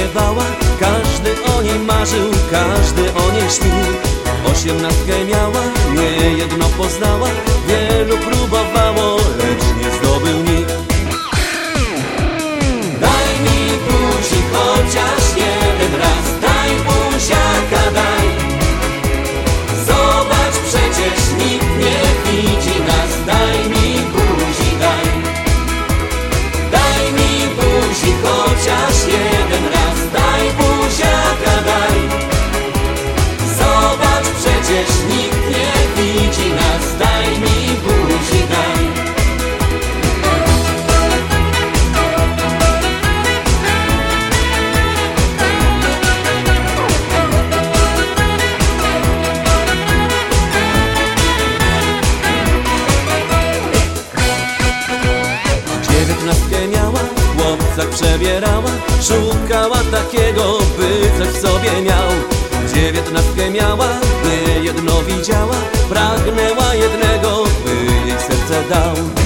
śpiewała, każdy o niej marzył, każdy o niej śnił. 18 miała, niejedno poznała, wielu próbowało, lecz nie zdobył nikt. Daj mi buzi chociaż jeden raz, daj buziaka, daj. Zobacz, przecież nikt nie widzi nas, daj mi buzi, daj. Daj mi buzi chociaż jeden raz, daj buziaka, daj. Zobacz, przecież nikt nie widzi nas, daj mi buzi, daj. Miała, w chłopcach przebierała, szukała takiego, by coś w sobie miał. 19 miała, by jedno widziała, pragnęła jednego, by jej serce dał.